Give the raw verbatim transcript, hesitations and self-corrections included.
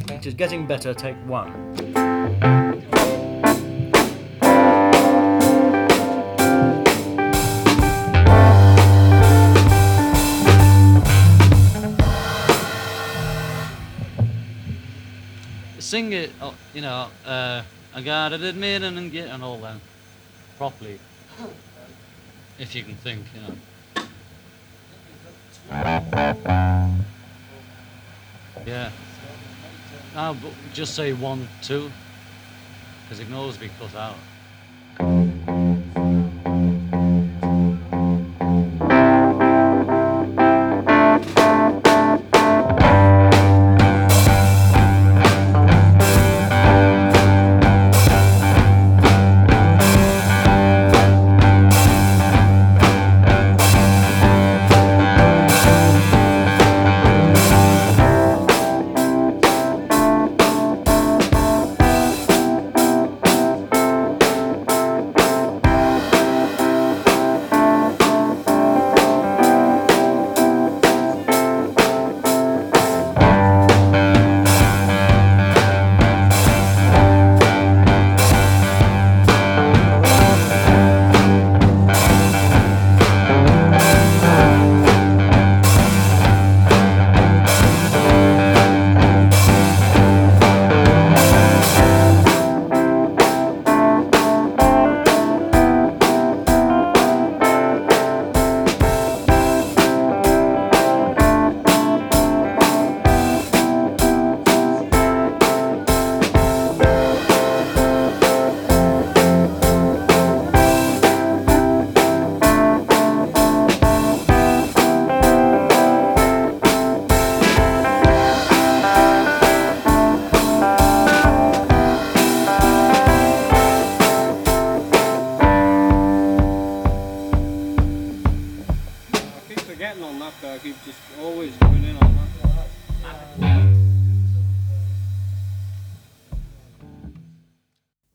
which is getting better, take one. Sing it, oh, you know, uh, I got it admitted and get and all that properly. If you can think, you know. Yeah. Now, but just say one, two, because it can always be cut out. Getting on that guy, I keep just always going in on that.